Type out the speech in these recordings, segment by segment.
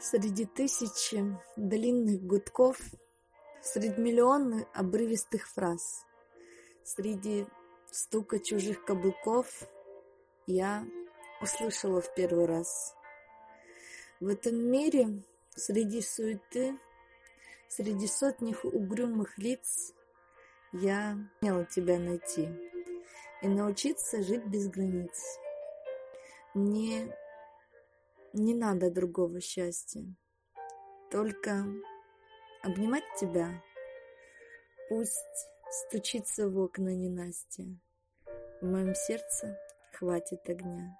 Среди тысячи длинных гудков, среди миллиона обрывистых фраз, среди стука чужих каблуков я услышала в первый раз. В этом мире, среди суеты, среди сотни угрюмых лиц, я сумела тебя найти и научиться жить без границ. Мне не надо другого счастья, только обнимать тебя. Пусть стучится в окна ненастья, в моем сердце хватит огня.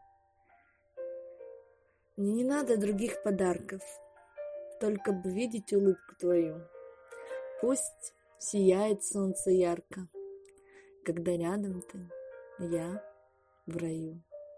Мне не надо других подарков, только бы видеть улыбку твою. Пусть сияет солнце ярко, когда рядом ты, я в раю.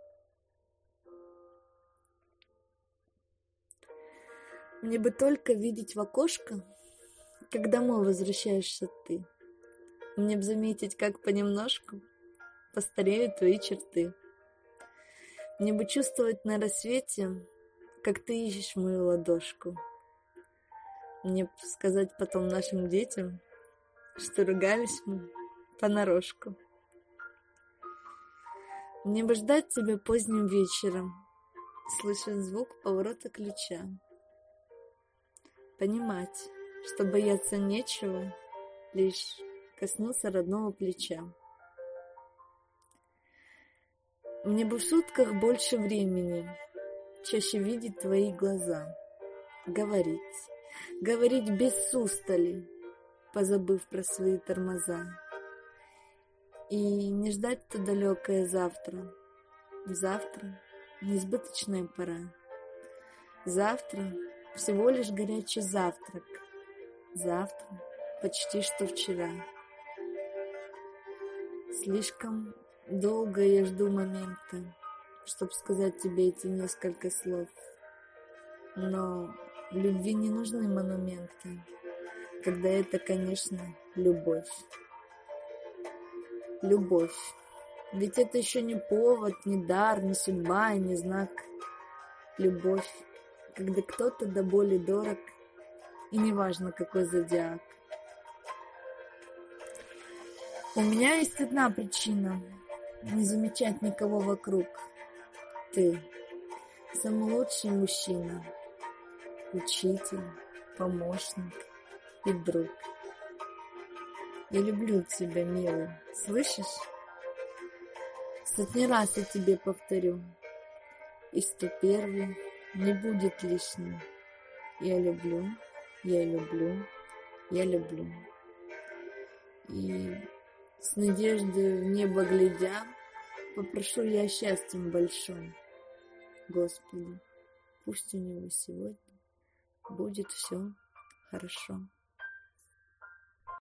Мне бы только видеть в окошко, как домой возвращаешься ты. Мне бы заметить, как понемножку постареют твои черты. Мне бы чувствовать на рассвете, как ты ищешь мою ладошку. Мне бы сказать потом нашим детям, что ругались мы понарошку. Мне бы ждать тебя поздним вечером, слышать звук поворота ключа. Понимать, что бояться нечего, лишь коснуться родного плеча. Мне бы в сутках больше времени, чаще видеть твои глаза, говорить без устали, позабыв про свои тормоза. И не ждать то далекое завтра. Завтра неизбыточная пора. Завтра всего лишь горячий завтрак. Завтра почти что вчера. Слишком долго я жду момента, чтобы сказать тебе эти несколько слов. Но любви не нужны монументы, когда это, конечно, любовь. Любовь. Ведь это еще не повод, не дар, не судьба и не знак. Любовь, когда кто-то до боли дорог, и неважно, какой зодиак. У меня есть одна причина не замечать никого вокруг. Ты самый лучший мужчина, учитель, помощник и друг. Я люблю тебя, милый, слышишь? Сотни раз я тебе повторю, и 101 не будет лишним. Я люблю, я люблю, я люблю. И с надеждой в небо глядя, попрошу я счастьем большим. Господи, пусть у него сегодня будет все хорошо.